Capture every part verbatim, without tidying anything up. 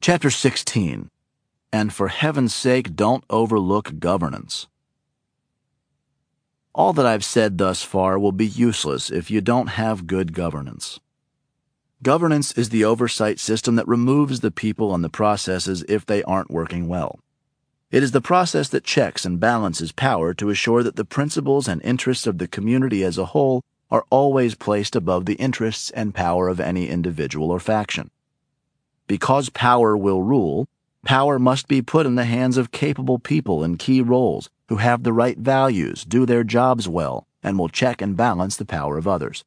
Chapter sixteen. And for heaven's sake, don't overlook governance. All that I've said thus far will be useless if you don't have good governance. Governance is the oversight system that removes the people and the processes if they aren't working well. It is the process that checks and balances power to assure that the principles and interests of the community as a whole are always placed above the interests and power of any individual or faction. Because power will rule, power must be put in the hands of capable people in key roles who have the right values, do their jobs well, and will check and balance the power of others.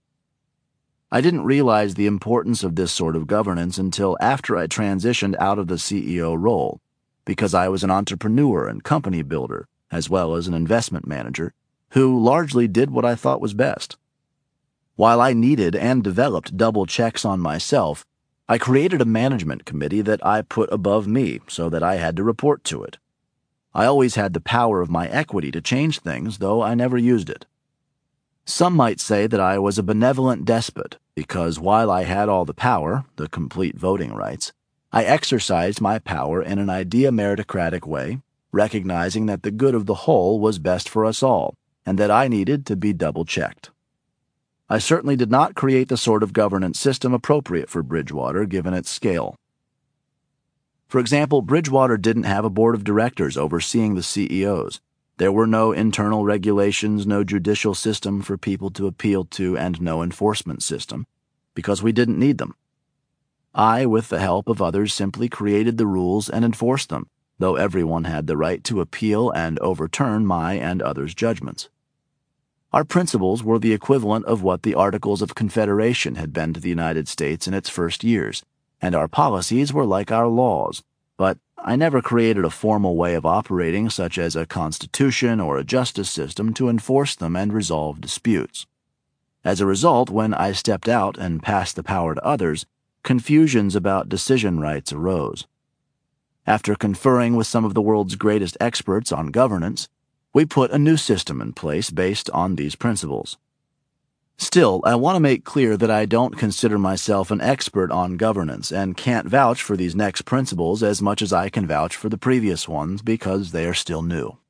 I didn't realize the importance of this sort of governance until after I transitioned out of the C E O role, because I was an entrepreneur and company builder, as well as an investment manager, who largely did what I thought was best. While I needed and developed double checks on myself, I created a management committee that I put above me so that I had to report to it. I always had the power of my equity to change things, though I never used it. Some might say that I was a benevolent despot because while I had all the power, the complete voting rights, I exercised my power in an idea meritocratic way, recognizing that the good of the whole was best for us all, and that I needed to be double-checked. I certainly did not create the sort of governance system appropriate for Bridgewater given its scale. For example, Bridgewater didn't have a board of directors overseeing the C E Os. There were no internal regulations, no judicial system for people to appeal to, and no enforcement system, because we didn't need them. I, with the help of others, simply created the rules and enforced them, though everyone had the right to appeal and overturn my and others' judgments. Our principles were the equivalent of what the Articles of Confederation had been to the United States in its first years, and our policies were like our laws, but I never created a formal way of operating such as a constitution or a justice system to enforce them and resolve disputes. As a result, when I stepped out and passed the power to others, confusions about decision rights arose. After conferring with some of the world's greatest experts on governance, we put a new system in place based on these principles. Still, I want to make clear that I don't consider myself an expert on governance and can't vouch for these next principles as much as I can vouch for the previous ones because they are still new.